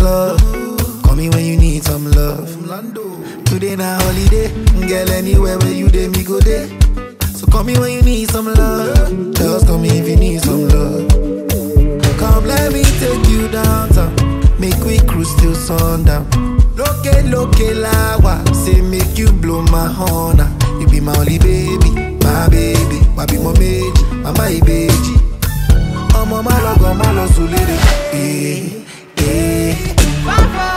love. Call me when you need some love. Today na holiday, girl anywhere where you dey me go there. So call me when you need some love. Just call me if you need some love. Come let me take you downtown. Make we cruise till sundown. Loke lawa, say make you blow my horn. You be my only baby, my baby. Wabi mo meji, mama ibeji. Omo ma lo sulere. Eh.